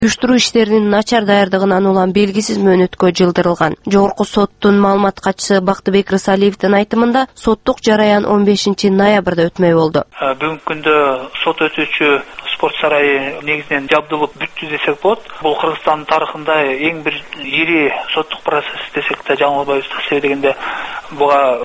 Уюштуруу иштеринин начар даярдыгынан улам белгисиз мөөнөткө жылдырылган. Жогорку соттун маалымат катчысы Бактыбек Рысалиевдин айтымында соттук жараян 15 ноябрда өтмөй болду. Бүгүнкү күндө сот өтүүчү спорт сарайы негизинен жабдылып бүттү десек болот. Бул Кыргызстандын тарыхында эң бир ири соттук процесс десек да жаңылбайбыз. Себеби дегенде буга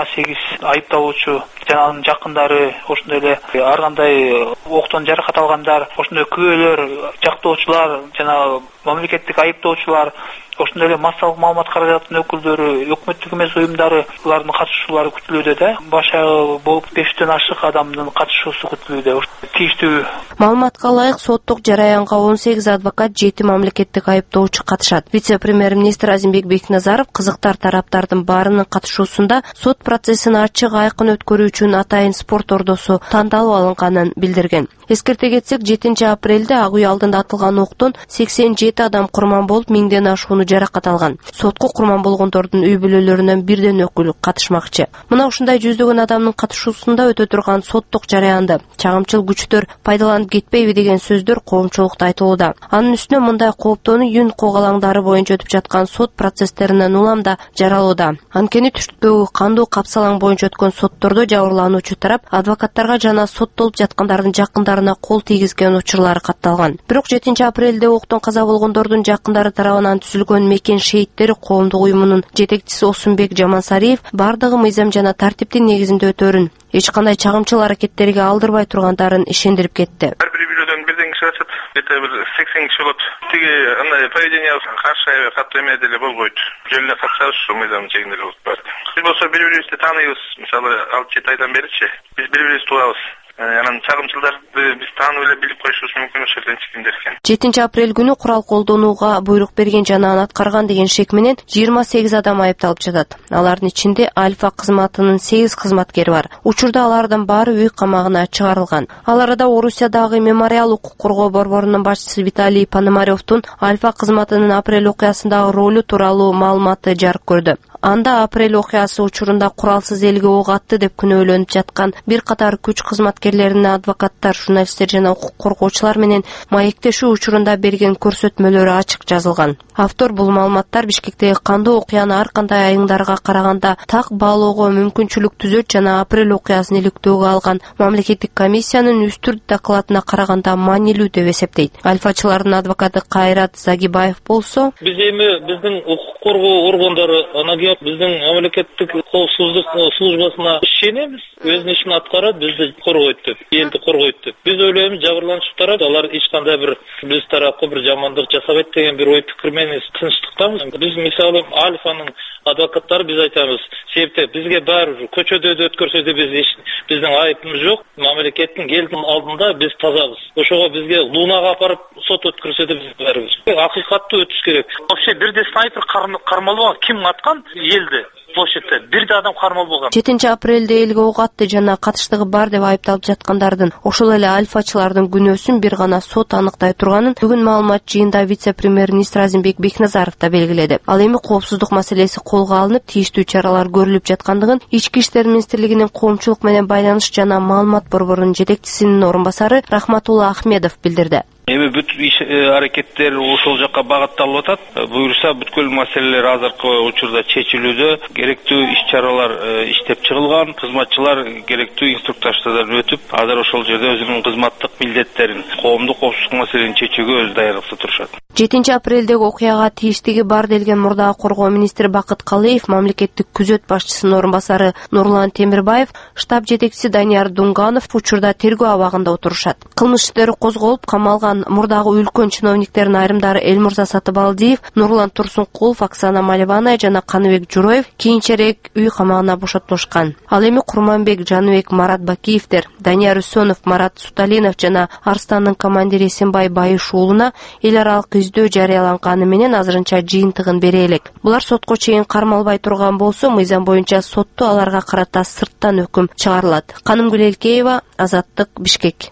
28 айыпталуучу жана анын жакындары, ошондой эле ар кандай октон жаракат алгандар, ошондой күбөлөр, жактоочулар жана мамлекеттик айыптоочулар, ошондой эле массалык маалымат каражатынын өкүлдөрү, өкмөттүк эмес уюмдары, булардын катышуучулары күтүлүүдө да. Башагы болуп 5тен ашык адамдын катышуусу күтүлүүдө. Тийиштүү маалыматка ылайык соттук жараянга 18 адвокат, 7 мамлекеттик айыптоочу катышат. Вице-премьер-министр Азимбек Бекназаров кызыктар тараптардын баарынын катышуусунда сот процессин ачык, айкын өткөрүү үчүн атайын спорт ордосу тандалып алынганын билдирген. Эскерте кетсек, 7 апрелде Ак үй алдында атылган октон 87 адам курман болуп, 1000ден ашууну жаракат алган. Сотко курман болгондордун үй бүлөлөрүнөн бирден өкүл катышмакчы. Мына ушундай жүздөгөн адамдын катышуусунда өтө турган соттук жараянды чагымчыл күчтөр пайдаланып кетпейби деген сөздөр коомчулукта айтылууда. Анын үстүнө мындай кооптоону юн когалаңдары боюнча өтүп жаткан сот процесстеринен улам да жаралууда. Анткени түштүктөгү кандуу капсалаң боюнча өткөн соттордо жабырлануучу тарап адвокаттарга жана соттолуп жаткандардын жакындарына кол тийгизген учурлары катталган. Бирок 7 апрелде октон каза болгондордун жакындары тарабынан түзүлгөн Мекен шейиттери коомдук уюмунун жетекчиси Осунбек Жамансариев бардыгы мыйзам жана тартиптин негизинде өтөрүн, эч кандай чагымчыл аракеттерге алдырбай тургандарын ишендирип кетти. Ар бир бирөөдөн бирден киши качат, бир 80 киши болот. Тиги андай поведенияга каршы катуу эме деле болбойт. Жөнүндө катышабыз, ушу мыйзам чегинде болуп барат. Биз болсо бири-бирибизди тааныйбыз. Мисалы 6-7 айдан беричи биз бири-бирибизди тугабыз. Анан чагымчылдарды биз таанып эле билип коюшубуз мүмкүн ошол жерден чыккендер экен. 7 апрель күнү курал колдонууга буйрук берген жана аны аткарган деген шек менен 28 адам айыпталып жатат. Алардын ичинде Альфа кызматынын 8 кызматкери бар. Учурда алардын баары үй камагына чыгарылган. Ал арада Орусиядагы Мемориал укук коргоо борборунун башчысы Виталий Пономаревдун Альфа кызматынын апрель окуясындагы ролу тууралуу маалыматы жарык көрдү. Анда апрель окуясы учурунда куралсыз элге ок атты деп күнөөлөнүп жаткан бир катар күч кызматкерлерине адвокаттар, журналисттер жана укук коргоочулар менен маектешүү учурунда берген көрсөтмөлөрү ачык жазылган. Автор бул маалыматтар Бишкектеги кандуу окуяны ар кандай айыңдарга караганда так баалоого мүмкүнчүлүк түзөт жана апрель окуясын иликтөөгө алган мамлекеттик комиссиянын үстүр докладына караганда маанилүү деп эсептейт. Альфачылардын адвокаты Кайрат Загибаев болсо, биз эми биздин укук коргоо органдары анан биздин мамлекеттик коопсуздук службасына ишенебиз. Өзүнүн ишин аткарат, бизди коргойт деп, элди коргойт деп. Биз ойлойбуз, жабырлануучу тарап алар эч кандай бир биз тарапка бир жамандык жасабайт деген бир ой пикир менен тынчтыктамыз. Биз мисалы Альфанын адвокаттары биз айтабыз, себепте бизге баары көчөдө өткөрсө да биздин айыпыбыз жок. Мамлекеттин элдин алдында биз тазабыз. Ошого бизге Лунага апарып сот өткөрсө да биз баарыбыз. Акыйкаттуу өтүш керек. Вообще бирде снайпер кармалбаган, ким аткан элди? Площадьта бирде адам кармал болгон. 7 апрелде элге ок атты жана катыштыгы бар деп айыпталып жаткандардын, ошол эле альфачылардын күнөөсүн бир гана сот аныктай турганын бүгүн маалымат жыйында вице-премьер-министр Азимбек Бекназаров да белгиледи. Ал эми коопсуздук маселеси колго алынып, тийиштүү чаралар көрүлүп жаткандыгын Ички иштер министрлигинин коомчулук менен байланыш жана маалымат борборунун жетекчисинин орун басары Рахматулла Ахмедов билдирди. Эми бүт иш аракеттер ошол жакка багытталып атат. Буюрса бүткүл маселелер азыркы учурда чечилүүдө, керектүү иш-чаралар иштеп чыгылган, кызматчылар керектүү инструктаждардан өтүп, азыр ошол жерде өзүнүн кызматтык милдеттерин, коомдук коопсуздук маселелерин чечүүгө өз даярдыкта турушат. 7 апрелдеги окуяга тийиштиги бар делген мурдагы коргоо министри Бакыт Калыев, мамлекеттик күзөт башчысынын орун басары Нурлан Темирбаев, штаб жетекчиси Данияр Дунганов учурда тергөө абагында отурушат. Кылмыш иштери козголуп, камалган мурдагы үлкөн чиновниктердин айрымдары Элмурза Сатыбалдиев, Нурлан Турсункулов, Оксана Маливана жана Каныбек Журоев кийинчерээк үй камагына бошотулушкан. Ал эми Курманбек Жаныбек, Марат Бакиевдер, Данияр Үсөнов, Марат Суталинов жана Арстандын командири Эсенбай Байыш уулуна эл аралык издөө жарыяланганы менен азырынча жыйынтыгын бере элек. Булар сотко чейин кармалбай турган болсо, мыйзам боюнча сотто аларга карата сырттан өкүм чыгарылат. Канымгүл Элкеева, Азаттык, Бишкек.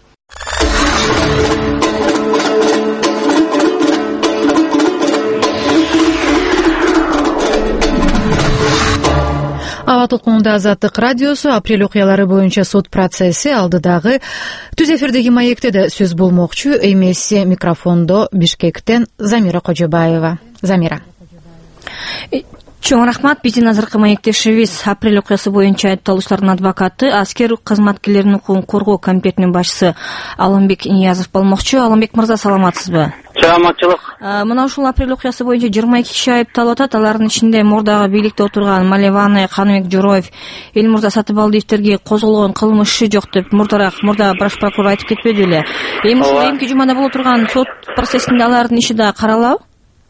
Аба толкунунда Азаттык радиосу. Апрель окуялары боюнча сот процесси алдыдагы түз эфирдеги маекте да сөз болмокчу. Эмеси микрофондо Бишкектен Замира Кожобаева. Замира. Чоң рахмат. Биздин азыркы маектешибиз апрель окуясы боюнча айыпталуучулардын адвокаты, аскер кызматкерлеринин укугун коргоо комитетинин башчысы Алымбек Ниязов болмокчу. Алымбек мырза, саламатсызбы? Саламатчылык. Мына ушул апрель окуясы боюнча 22 киши айыпталып атат. Алардын ичинде мурдагы бийликте отурган Малеваны, Каныбек Жороев, Элмурза Сатыбалдиевтерге козголгон кылмыш иши жок деп мурда баш прокурор айтып кетпеди беле? Эми ушул эмки жумада боло турган сот процессинде алардын иши да каралабы?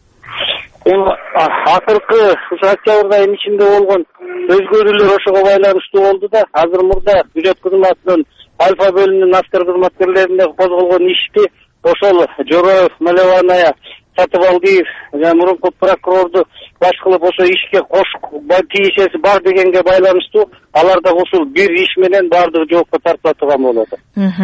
Акыркы октябрь айынын ичинде болгон өзгөрүүлөр ошого байланыштуу болду да. Азыр мурда бюджет кызматынын Альфа бөлүмүнүн аскер кызматкерлерине козголгон ишти ошол Жороев, Малеваная, Сатыбалдиев жана мурунку прокурорду баш кылып ошо ишке тиешеси бар дегенге байланыштуу алар да ушул бир иш менен баардыгы жоопко тартыла турган болот.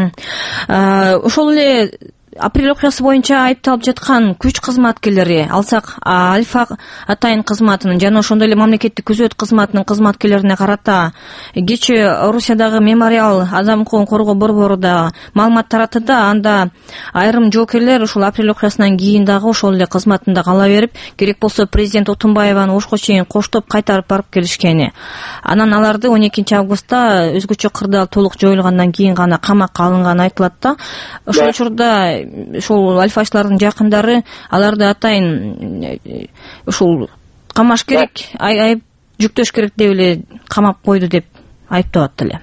Ошол эле апрель окуясы боюнча айыпталып жаткан күч кызматкерлери, алсак Альфа атайын кызматынын жана ошондой эле мамлекеттик күзөт кызматынын кызматкерлерине карата кечээ Орусиядагы Мемориал адам укугун коргоо борбору да маалымат таратты да. Анда айрым жоокерлер ушул апрель окуясынан кийин дагы ошол эле кызматында кала берип, керек болсо президент Отунбаеваны ошко чейин коштоп кайтарып барып келишкени. Анан аларды 12 августта өзгөчө кырдаал толук жоюлгандан кийин гана камакка алынганы айтылат да. Ошол учурда ушул альфачылардын жакындары аларды атайын ушул камаш керек, айып жүктөш керек деп эле камап койду деп айыптап эле.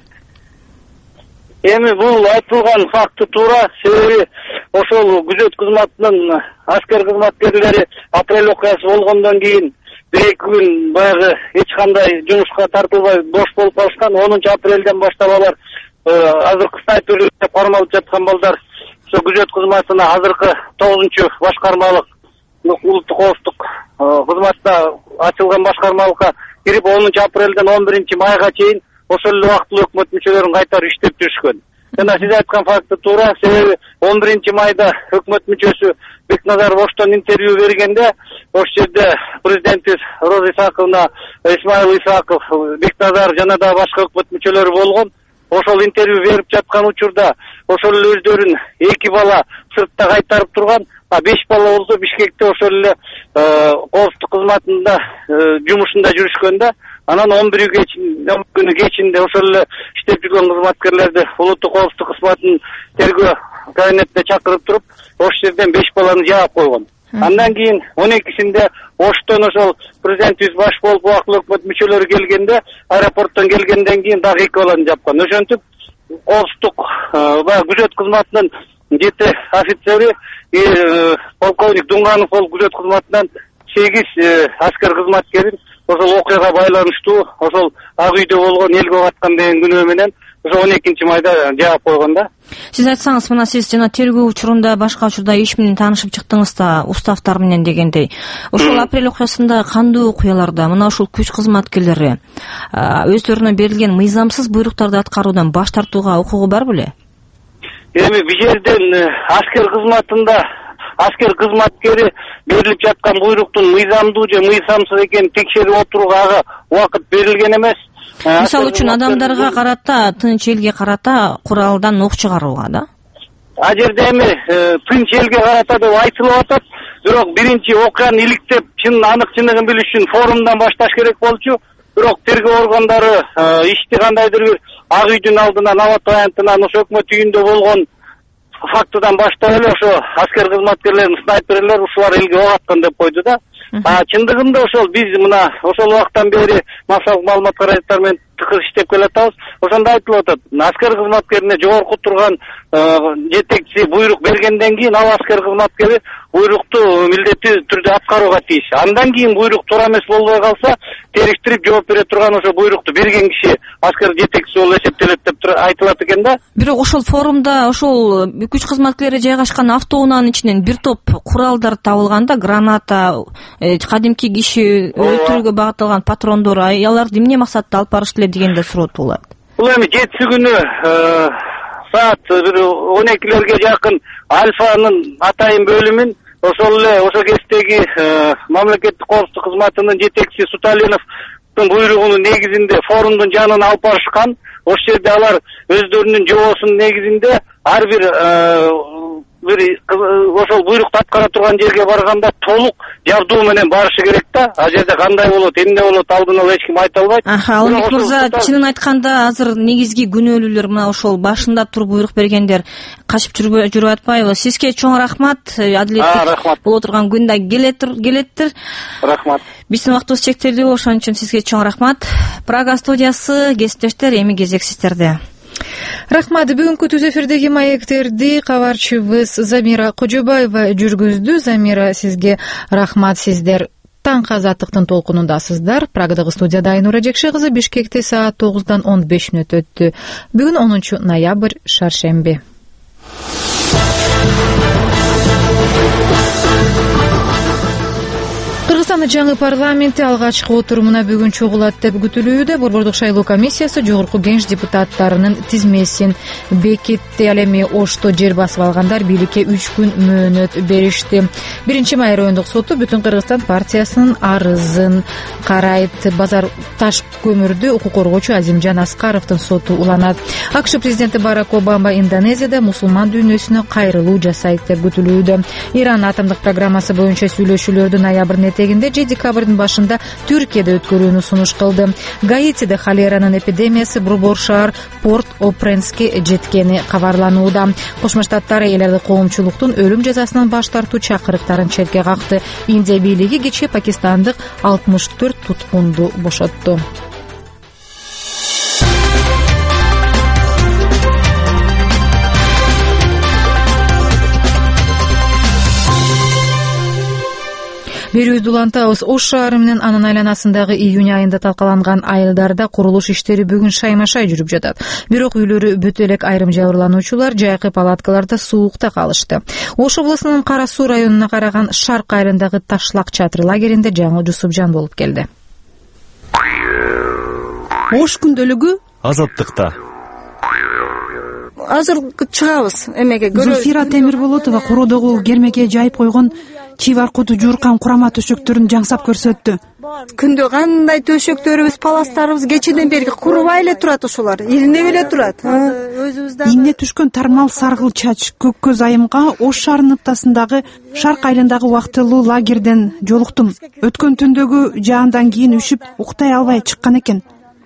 Эми бул айтылган факты туура, себеби ошол күзөт кызматынын аскер кызматкерлери апрель окуясы болгондон кийин 1-2 күн баягы эч кандай жумушка тартылбай бош болуп калышкан. 10 апрелден баштап алар азыркы снайперликке кармалып жаткан балдар күзөт кызматына азыркы 9 башкармалык улуттук коопсуздук кызматына ачылган башкармалыкка кирип 10 апрелден 11 майга чейин ошол эле убактылуу өкмөт мүчөлөрүн кайтарып иштеп жүрүшкөн. Жана сиз айткан факты туура, себеби 11 майда өкмөт мүчөсү Бекназаров Оштон интервью бергенде ошол жерде президентибиз Роза Исаковна, Исмаил Исаков, Бекназар жана да башка өкмөт мүчөлөрү болгон. Ошол интервью берип жаткан учурда ошол эле өздөрүн 2 бала сыртта кайтарып турган, 5 бала болсо Бишкекте ошол эле коопсуздук кызматында жумушунда жүрүшкөн да. Анан 11 күнү кечинде ошол эле иштеп жүргөн кызматкерлерди улуттук коопсуздук кызматынын тергөө кабинетине чакырып туруп, ошол жерден 5 баланы жаап койгон. Андан кийин 12-синде Оштон ошол президентибиз баш болуп убактылуу өкмөт мүчөлөрү келгенде, аэропорттон келгенден кийин дагы 2 баланы жапкан. Ошентип коопсуздук күзөт кызматынын 7 офицери, полковник Дунганов бол күзөт кызматынан 8 аскер кызматкерин ошол окуяга байланыштуу ошол Ак үйдө болгон элге каткан деген күнөө менен ошо 12 майда жаап койгон да. Сиз айтсаңыз, мына сиз жана тергөө учурунда башка учурда иш менен таанышып чыктыңыз да, уставтар менен дегендей. Ошол апрель окуясында кандай окуяларда мына ушул күч кызматкерлери өздөрүнө берилген мыйзамсыз буйруктарды аткаруудан баш тартууга укугу бар беле? Эми бул жерден аскер кызматында аскер кызматкери берилип жаткан буйруктун мыйзамдуу же мыйзамсыз экенин текшерип отурууга ага убакыт берилген эмес. Мисалы үчүн адамдарга карата, тынч элге карата куралдан ок чыгарууга да? Жерде эми тынч элге карата деп айтылып атат, бирок биринчи окуяны иликтеп, анык чындыгын билиш үчүн форумдан башташ керек болчу. Бирок тергөө органдары ишти кандайдыр бир Ак үйдүн алдынан, Абат аянтынан, ошо өкмөт үйүндө болгон фактыдан баштап эле ошо аскер кызматкерлердин снайперлер ушулар элге ок аткан деп койду да. Чындыгында ошол биз мына ошол убактан бери маалымат каражаттар менен тыкыр иштеп келатабыз. Ошондо айтылып атат, аскер кызматкерине жогорку турган жетекчиси буйрук бергенден кийин ал аскер кызматкери буйрукту милдеттүү түрдө аткарууга тийиш. Андан кийин буйрук туура эмес болбой калса, териштирип жооп бере турган ошо буйрукту берген киши аскер жетекчиси болуп эсептелет деп айтылат экен да. Бирок ошол форумда ошол күч кызматкерлери жайгашкан автоунаанын ичинен бир топ куралдар табылганда, граната, кадимки киши өлтүрүүгө багытталган патрондор, аларды эмне максатта алып барышты деген да суроо туулат. Бул эми 7 күнү саат 12-лерге жакын Альфанын атайын бөлүмүн ошол эле ошо кездеги мамлекеттик коопсуздук кызматынын жетекчиси Суталинов парламенттин буйругунун негизинде форумдун жанына алып барышкан. Ошол жерде алар өздөрүнүн жобосунун негизинде ар бир ошол буйрукту аткара турган жерге барганда толук жабдуу менен барышы керек да. А жерде кандай болот, эмне болот алдын ала эч ким айта албайт. Алымбек мырза, чынын айтканда азыр негизги күнөөлүүлөр мына ошол башында туруп буйрук бергендер качып жүрүп атпайбы? Сизге чоң рахмат. Адилеттик боло турган күндө келеттир. Рахмат. Биздин убактыбыз чектелүү, ошон үчүн сизге чоң рахмат. Прага студиясы, кесиптештер, эми кезек сиздерде. Рахмат. Бүгүнкү түз эфирдеги маектерди кабарчыбыз Замира Кожобаева жүргүздү. Замира, сизге рахмат. Сиздер таңкы азаттыктын толкунундасыздар. Прагадагы студияда Айнура Жекше кызы, Бишкекте саат 9:15 өттү. Бүгүн 10 ноябрь, шаршемби. Кыргызстандын жаңы парламенти алгачкы отурумуна бүгүн чогулат деп күтүлүүдө. Борбордук шайлоо комиссиясы жогорку кеңеш депутаттарынын тизмесин бекитти. Ал эми Ошто жер басып алгандар бийликке 3 күн мөөнөт беришти. 1 май райондук соту Бүтүн Кыргызстан партиясынын арызын карайт. Базар таш көмүрдү укук коргоочу Азимжан Аскаровдун соту уланат. АКШ президенти Барак Обама Индонезияда мусулман дүйнөсүнө кайрылуу жасайт деп күтүлүүдө. Иран атомдук программасы боюнча сүйлөшүүлөрдү ноябрдын этегинде же декабрдын башында Түркияда өткөрүүнү сунуш кылды. Гаитиде холеранын эпидемиясы борбор шаар Порт-о-Пренске жеткени кабарланууда. Кошмо Штаттар элдерди коомчулуктун өлүм жазасынан баш тартуу чакырыктарын четке какты. Индия бийлиги кечээ пакистандык 64 туткунду бошотту. Берүүбүздү улантабыз. Ош шаары менен анын айланасындагы июнь айында талкаланган айылдарда курулуш иштери бүгүн шайма-шай жүрүп жатат. Бирок үйлөрү бүтө элек, айрым жабырлануучулар жайкы палаткаларда суукта калышты. Ош облусунун Кара Суу районуна караган Шарк айылындагы Ташлак чатыр лагеринде жаңы Жусупжан болуп келди. Ош күндөлүгү азаттыкта. Азыр чыгабыз эмеге. Зульфира Темирболотова курудогу кермеге жайып койгон чибар куту жууркан курама төшөктөрүн жаңсап көрсөттү. Күндө кандай төшөктөрүбүз, паластарыбыз кечеден бери курубай эле турат, ошолар илинип эле турат. Ийне түшкөн тармал саргыл чач көк көз айымга Ош шаарынын ортосундагы Шарк айылындагы убактылуу лагерден жолуктум. Өткөн түндөгү жаандан кийин үшүп уктай албай чыккан экен.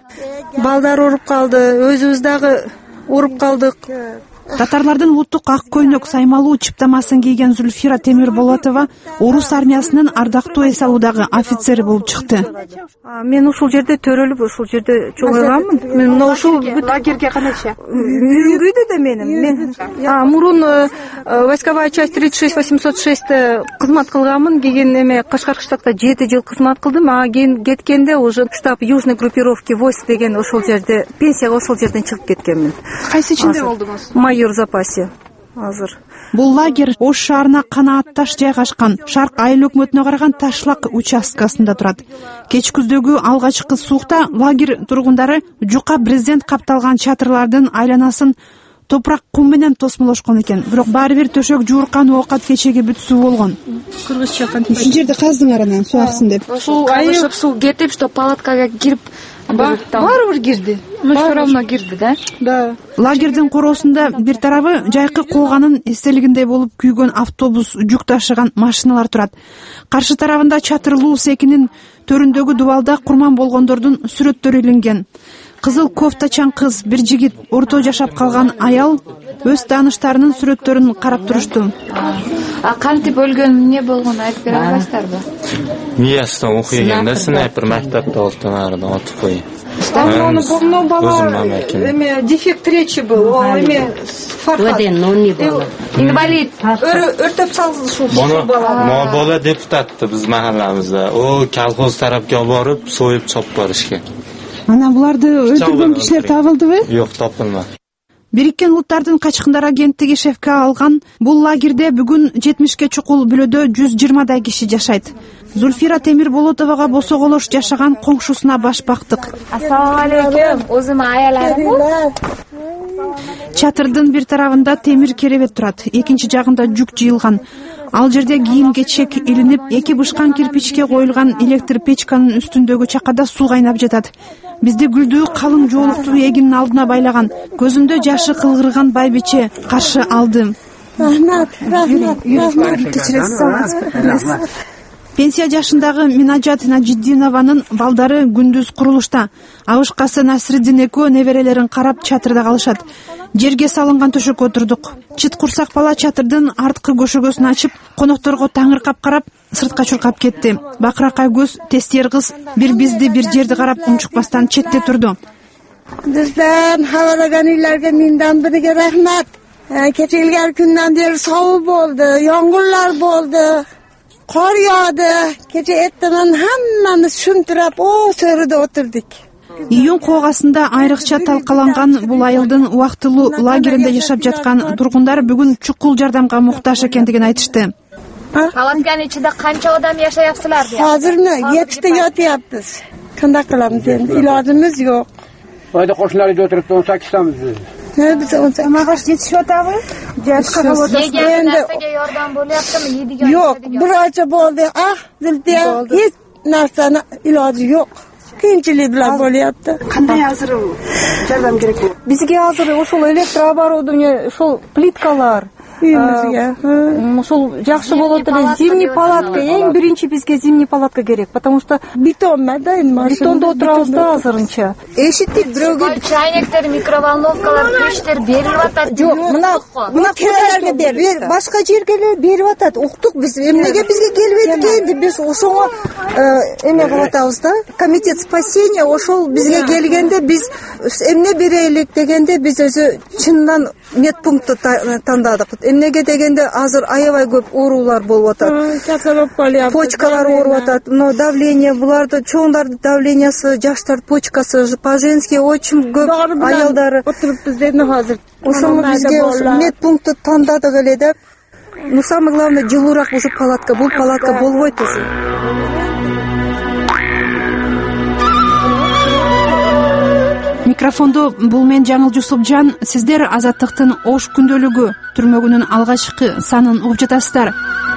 Балдар уруп калды, өзүбүз дагы уруп калдык. Татарлардын улуттук ак көйнөк саймалуу чыптамасын кийген Зульфира Темирболотова орус армиясынын ардактуу эс алуудагы офицери болуп чыкты. Мен ушул жерде төрөлүп, ушул жерде чоңойгонмун. Мен мына ушул лагерге канача үйрүдү да менин. Мурун войсковая часть 36806 кызмат кылганмын. Кийин эме Кашкар кыштакта 7 жыл кызмат кылдым. Кийин кеткенде уже штаб южной группировки войск деген ошол жерде пенсияга ошол жерден чыгып кеткенмин. Кайсы ичинде болдуңуз? Майор в запасе азыр. Бул лагерь Ош шаарына канаатташ жайгашкан Шарк айыл өкмөтүнө караган Ташлак участкасында турат. Кеч күздөгү алгачкы суукта лагерь тургундары жука брезент капталган чатырлардын айланасын топурак кум менен тосмолошкон экен. Бирок баары бир төшөк жууркан оокат кечеге бүт суу болгон. Кыргызча кантип? Ушул жерде каздыңар анан суу аксын деп. Суу айылып, суу кетип, что палаткага кирип баары бир кирди. Все равно кирди, да? Да. Лагердин короосунда бир тарабы жайкы куулганын эстелигиндей болуп күйгөн автобус, жүк ташыган машиналар турат. Каршы тарабында чатырлуу секинин төрүндөгү дубалда курман болгондордун сүрөттөрү илинген. Кызыл кофтачан кыз, бир жигит, орто жашап калган аял өз тааныштарынын сүрөттөрүн карап турушту. Кантип өлгөн, эмне болгонун айтып бере аласыздарбы? Миястан окуйганда снайпер мектепте ортонардан атып койду. Ну, бала, дефект речи был, эме Фархат. Инвалид. Өртөп салды ушул бала. Мо бала депутатты биз махалламызда. О, колхоз тарапка барып, союп чоп барышкан. Анан буларды өлтүргөн кишилер табылдыбы? Жок, тапылмады. Бириккен Улуттардын качкындар агенттиги шефке алган бул лагерде бүгүн 70ке чукул бүлөдө 120дай киши жашайт. Зульфира Темирболотовага босоголош жашаган коңшусуна баш бактык. Ассаламу алейкум. Өзүм аяларым. Чатырдын бир тарабында темир керебет турат, экинчи жагында жүк жыйылган. Ал жерде кийим кечек илинип, эки бышкан кирпичке коюлган электр печканын үстүндөгү чакада суу кайнап жатат. Бизди гүлдүү калың жоолуктуу эгинин алдына байлаган, көзүндө жашы кылгырган байбиче каршы алды. Рахмат. Пенсия жашындагы Минажат Нажиддинованын балдары күндүз курулушта. Абышкасы Насриддин экөө неберелерин карап чатырда калышат. Жерге салынган төшөккө отурдук. Чыт курсак бала чатырдын арткы көшөгөсүн ачып, конокторго таңыркап карап, сыртка чуркап кетти. Бакыракай көз, тестер кыз бир бизди, бир жерди карап унчукпастан четте турду. Bizden havadan illerge mindan birige rahmet. Keçilger günden beri soğuk oldu, yağmurlar oldu, kar yağdı. Gece ettimen hemmemiz şunturap o sörüde oturduk. Июнь коогасында айрыкча талкаланган бул айылдын убактылуу лагеринде жашап жаткан тургундар бүгүн чукул жардамга муктаж экендигин айтышты. Палатканын ичинде канча адам жашайапсыздар? Азыр 7 yatıyapmiz. Kanda kılamız endi, ilacımız yok. Oyda koşunları oturup 18 tamız biz. Ne biz 18? Mağaç yetişiyotabı? Yegan narsaga yordam bo'lyaptimi? Yeydigan Yok, bir oycha bo'ldi. Zildiya hech narsani iloji yo'q. Qiyinchilik bilan bo'lyapti. Qanday hozir yordam kerak? Bizga hozir ошол электрооборудование, ошол плиткалар uyimizga. Ошол жакшы болот эле. Зимний палатка, эң биринчи бизге зимний палатка керек, потому что betonda endi бетондо отурабыз да азырынча. Эшитти бирөөгө чайниктер, микроволновкалар, печтер берилип атат. Жок, мына кирелерге берип, башка жерге берип атат. Уктук биз. Эмнеге бизге келип эткенди? Биз ошого эме кылып атабыз да. Комитет спасения ошол бизге келгенде биз эмне берелик дегенде биз өзү чындан медпунктты тандадык. Эмнеге дегенде азыр аябай көп оорулар болуп атат. Почкалар ооруп атат. Но давление буларды чоңдарды давлениясы, жаштар почкасы, по-женски очень көп аялдары отурупбуз деди азыр. Ошону бизге медпунктты тандадык эле да. Ну самое главное жылуураак ушу палатка. Бул палатка болбойт ушу. Микрофондо бул мен Жаңыл Жусупжан. Сиздер Азаттыктын Ош күндөлүгү түрмөгүнүн алгачкы санын угуп жатасыздар.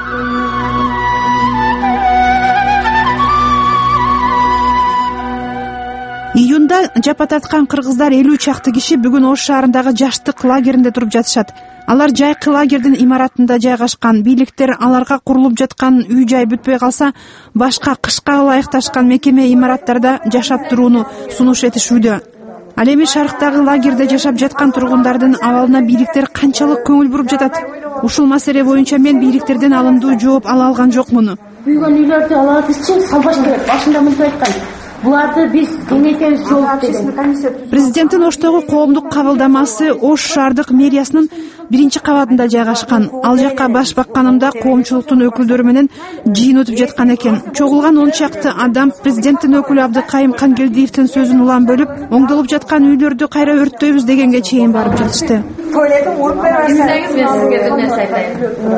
Июнда жапа тарткан кыргыздар 50 чакты киши бүгүн Ош шаарындагы жаштык лагеринде туруп жатышат. Алар жайкы лагердин имаратында жайгашкан. Бийликтер аларга курулуп жаткан үй-жай бүтпөй калса, башка кышка ылайыкташкан мекеме имараттарда жашап турууну сунуш этишүүдө. Ал эми шарктагы лагерде жашап жаткан тургундардын абалына бийликтер канчалык көңүл буруп жатат? Ушул маселе боюнча мен бийликтерден алымдуу жооп ала алган жокмун. Күйгөн үйлөрдү алабызчы салбаш керек. Башында мынтип айткан. Буларды биз кеңейтебиз жооп деген. Президенттин Оштогу коомдук кабылдамасы Ош шаардык мэриясынын 1-кабатында жайгашкан. Ал жакка баш бакканымда коомчулуктун өкүлдөрү менен жыйын өтүп жаткан экен. Чогулган 10 чакты адам президенттин өкүлү Абдыкайым Кангелдиевдин сөзүн улам бөлүп, оңдолуп жаткан үйлөрдү кайра өрттөйбүз дегенге чейин барып жатышты. Туалетин уруп берсеңиз мен сизге бир нерсе айтайын.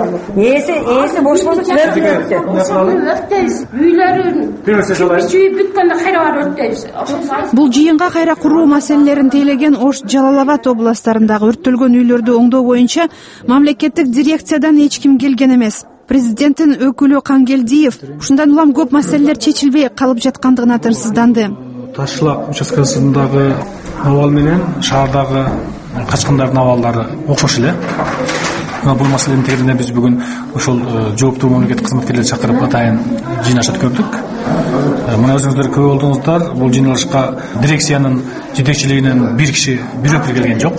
Эси бош болуп өрттөйбүз. Үйлөрүн ичи бүткөндө кайра барып өрттөйбүз. Бул жыйынга кайра куруу маселелерин тейлеген Ош Жалал-Абад областарындагы өрттөлгөн үйлөрдү оңдоо боюнча мамлекеттик дирекциядан эч ким келген эмес. Президенттин өкүлү Кангелдиев ушундан улам көп маселелер чечилбей калып жаткандыгына тынчсызданды. Ташлак участкасындагы абал менен шаардагы качкындардын абалдары окшош эле. Бул маселенин тегерине биз бүгүн ошол жооптуу мамлекеттик кызматкерлерди чакырып атайын жыйнаш өткөрдүк. Мына өзүңүздөр көп болдуңуздар. Бул жыйналышка дирекциянын жетекчилигинен бир киши бирөөтүр келген жок.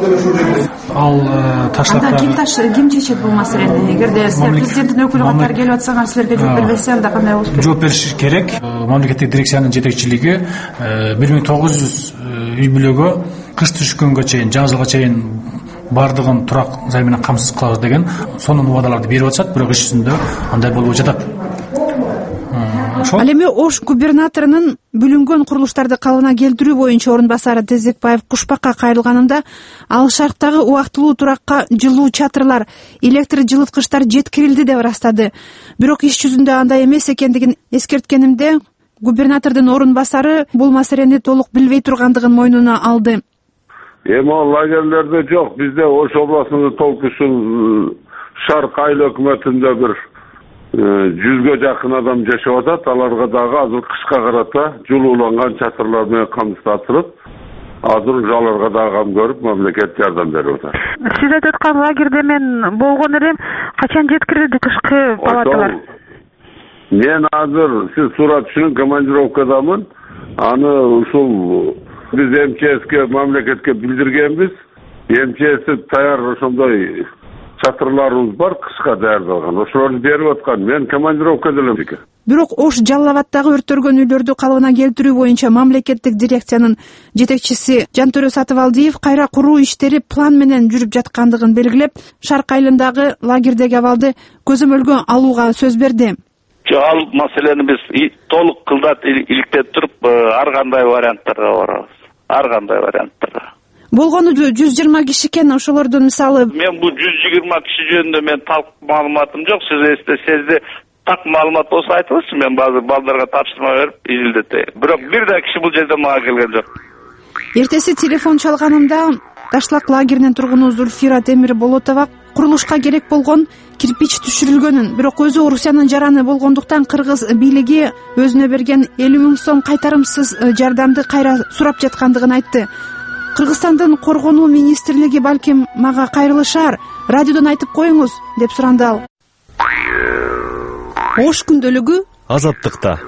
Ал ташлактар ким чечет бул маселени? Эгерде президенттин өкүлү катары келип атсаңар, силерге жооп бербесе, анда кандай болот? Жооп бериш керек. Мамлекеттик дирекциянын жетекчилиги 1900 үй бүлөгө кыш түшкөнгө чейин, жаңы жылга чейин бардыгын турак жай менен камсыз кылабыз деген сонун убадаларды берип атышат, бирок иш жүзүндө андай болбой жатат. Ал эми Ош губернаторунун бүлүнгөн курулуштарды калыбына келтирүү боюнча орун басары Тезекбаев Кушпакка кайрылганында ал шарктагы убактылуу туракка жылуу чатырлар, электр жылыткычтар жеткирилди деп ырастады. Бирок иш жүзүндө андай эмес экендигин эскерткенимде губернатордун орун басары бул маселени толук билбей тургандыгын мойнуна алды. Эми лагерлерде жок, бизде Ош областында толук ушул Шарк айыл өкмөтүндө бир 100ге жакын адам жашап атат. Аларга дагы азыр кышка карата жылууланган чатырлар менен камсыздатылып, азыр жаларга дагы кам көрүп, мамлекет жардам берип атат. Сиз айтып аткан лагерде мен болгон элем, качан жеткирилди кышкы палаталар? Мен азыр сиз сурат үчүн командировкадамын. Аны ушул биз МЧСке, мамлекетке билдиргенбиз. МЧС даяр ошондой чатырларыбыз бар, кышка даярдалган. Ошолорду берип аткан. Мен командировкада элем. Бирок Ош Жалал абаддагы өрттөргөн үйлөрдү калыбына келтирүү боюнча мамлекеттик дирекциянын жетекчиси Жантөрө Сатыбалдиев кайра куруу иштери план менен жүрүп жаткандыгын белгилеп, Шарк айылындагы лагердеги абалды көзөмөлгө алууга сөз берди. Ал маселени биз толук кылдат иликтеп туруп, ар кандай варианттарга барабыз. Ар кандай варианттарга. Болгону 120 киши экен, ошолордун мисалы. Мен бул 120 киши жөнүндө мен так маалыматым жок. Сиз эстесеңиз так маалымат болсо айтыңызчы, мен базыр балдарга тапшырма берип изилдетейин. Бирок бир да киши бул жерде мага келген жок. Эртеси телефон чалганымда Ташлак лагеринин тургуну Зульфира Темирболотова курулушка керек болгон кирпич түшүрүлгөнүн, бирок өзү Орусиянын жараны болгондуктан кыргыз бийлиги өзүнө берген 50 000 сом кайтарымсыз жардамды кайра сурап жаткандыгын айтты. Кыргызстандын коргонуу министрлиги балким мага кайрылышар, радиодон айтып коюңуз деп суранды ал. Ош күндөлүгү азаттыкта.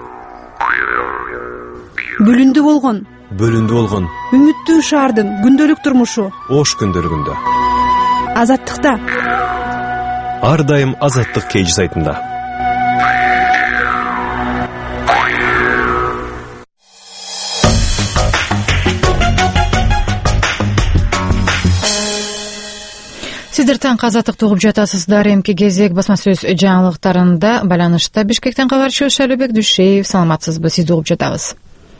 Бөлүндү болгон. Үмүттүү шаардын күндөлүк турмушу. Ош күндөлүгүндө. Азаттыкта. Ар дайым азаттык кейжи сайтында. Сиздер таң азаттыкты угуп жатасыздар. Эмки кезек басма сөз жаңылыктарында байланышта Бишкектен кабарчы Шалыбек Дүйшеев. Саламатсызбы? Сизди угуп жатабыз.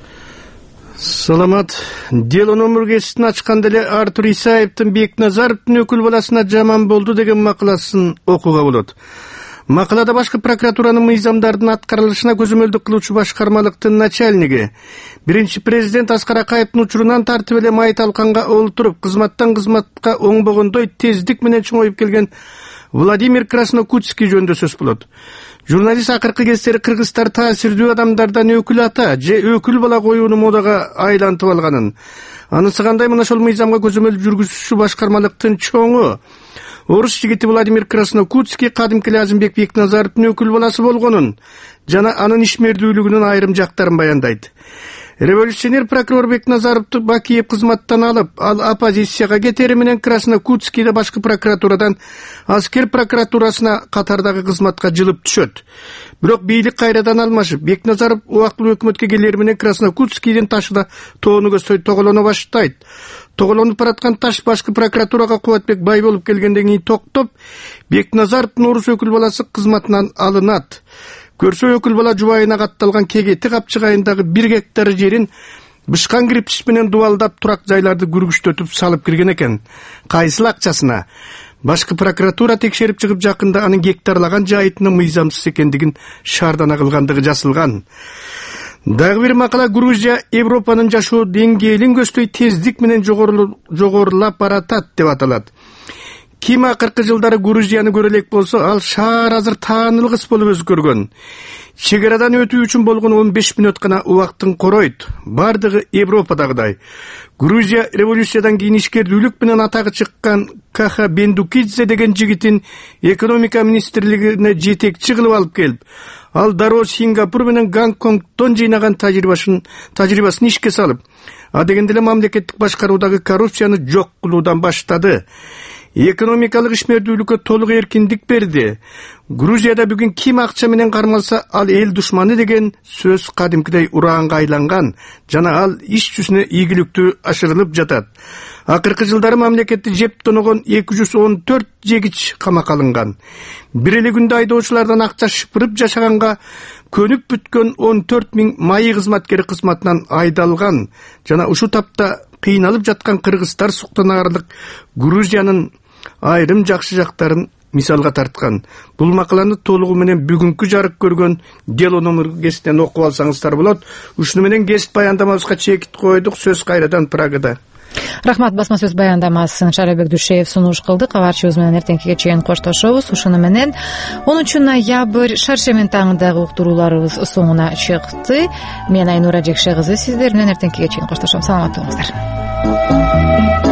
Саламат. Дело номергесин ачканда эле Артур Исаевдин Бекназаровдун өкүл баласына жаман болду деген макаласын окууга болот. Макалада башкы прокуратуранын мыйзамдардын аткарылышына көзөмөлдүк кылуучу башкармалыктын начальниги, биринчи президент Аскар Акаевдин учурунан тартып эле май талканга олтуруп, кызматтан кызматка оңбогондой тездик менен чоңоюп келген Владимир Краснокутский жөнүндө сөз болот. Журналист акыркы кездери кыргыздар таасирдүү адамдардан өкүл ата же өкүл бала коюуну модага айлантып алганын, анысы кандай мына ошол мыйзамга көзөмөл жүргүзүүчү башкармалыктын чоңу орус жигити Владимир Краснокутский кадимки Азимбек Бекназаровдун өкүл баласы болгонун жана анын ишмердүүлүгүнүн айрым жактарын баяндайт. Революционер прокурор Бекназаровду Бакиев кызматтан алып, ал оппозицияга кетери менен Краснокутскийди башкы прокуратурадан аскер прокуратурасына катардагы кызматка жылып түшөт. Бирок бийлик кайрадан алмашып, Бекназаров убактылуу өкмөткө келери менен Краснокутскийдин ташыда тоону көздөй тоголоно баштайт. Тоголонуп бараткан таш башкы прокуратурага Кубатбек бай болуп келгенден кийин токтоп, Бекназаровдун орус өкүл баласы кызматынан алынат. Көрсө өкүл бала жубайына катталган Кегети капчыгайындагы 1 гектар жерин бышкан кирпич менен дубалдап турак жайларды күргүчтөтүп салып кирген экен. Кайсыл акчасына? Башкы прокуратура текшерип чыгып жакында анын гектарлаган жайытынын мыйзамсыз экендигин шаардана кылгандыгы жазылган. Дагы бир макала Грузия Европанын жашоо деңгээлин көздөй тездик менен жогорулап баратат деп аталат. Ким акыркы жылдары Грузияны көрө элек болсо, ал шаар азыр таанылгыс болуп өзгөргөн. Чегарадан өтүү үчүн болгон 15 мүнөт гана убактын коройт. Бардыгы Европадагыдай. Грузия революциядан кийин ишкердүүлүк менен атагы чыккан Каха Бендукидзе деген жигитин экономика министрлигине жетекчи кылып алып келип, ал дароо Сингапур менен Гонконгдон жыйнаган тажрыйбасын ишке салып, а дегенде эле мамлекеттик башкаруудагы коррупцияны жок кылуудан баштады. Экономикалык ишмердүүлүккө толук эркиндик берди. Грузияда бүгүн ким акча менен кармалса, ал эл душманы деген сөз кадимкидей ураанга айланган жана ал иш жүзүнө ийгиликтүү ашырылып жатат. Акыркы жылдары мамлекетти жеп тоногон 214 жегич камакка алынган. Бир эле күндө айдоочулардан акча шыпырып жашаганга көнүп бүткөн 14 000 майы кызматкери кызматынан айдалган жана ушул тапта кыйналып жаткан кыргыздар суктанарлык Грузиянын айрым жакшы жактарын мисалга тарткан. Бул макаланы толугу менен бүгүнкү жарык көргөн Дело номергесинен окуп алсаңыздар болот. Ушуну менен гест баяндамабызга чекит койдук. Сөз кайрадан Прагада. Рахмат. Басма сөз баяндамасын Шарабек Дүйшеев сунуш кылды. Кабарчыбыз менен эртеңкиге чейин коштошобуз. Ушуну менен 10 ноябрь шаршемин таңындагы уктурууларыбыз соңуна чыкты. Мен Айнура Жекше кызы сиздер менен эртеңкиге чейин коштошом. Саламат болуңуздар.